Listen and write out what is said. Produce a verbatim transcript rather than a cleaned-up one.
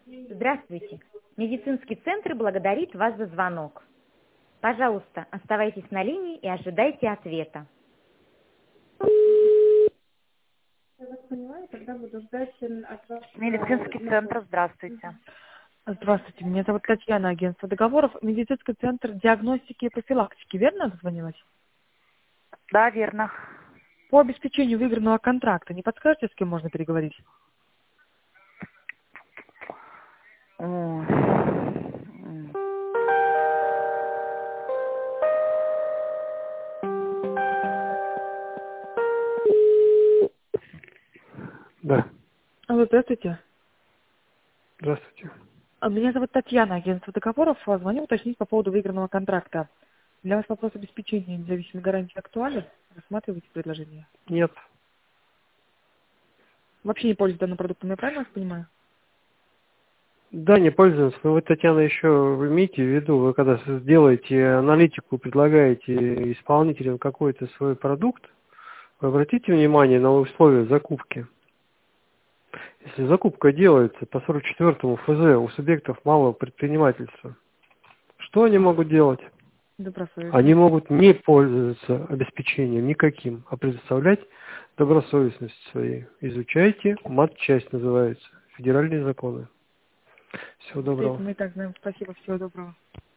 Здравствуйте. Медицинский центр благодарит вас за звонок. Пожалуйста, оставайтесь на линии и ожидайте ответа. Я вас поняла, и тогда буду ждать от вас... Медицинский центр, здравствуйте. Здравствуйте, меня зовут Татьяна, агентство договоров. Медицинский центр диагностики и профилактики, верно дозвонилась? Да, верно. По обеспечению выигранного контракта, не подскажете, с кем можно переговорить? Ой. Да, Алло, здравствуйте. здравствуйте. А, Меня зовут Татьяна, агентство договоров. А, Звоню уточнить по поводу выигранного контракта. Для вас вопрос обеспечения независимой гарантии актуален? Рассматриваете предложение? Нет. Вообще не пользуетесь данным продуктом, я правильно вас понимаю? Да, не пользуюсь. Но вы, Татьяна, еще вы имейте в виду, вы когда сделаете аналитику, предлагаете исполнителям какой-то свой продукт, вы обратите внимание на условия закупки. Если закупка делается по сорок четвёртому эф зэ у субъектов малого предпринимательства, что они могут делать? Добросовестно. Они могут не пользоваться обеспечением никаким, а предоставлять добросовестность своей. Изучайте, матчасть называется, федеральные законы. Всего доброго. Мы и так знаем. Спасибо, всего доброго.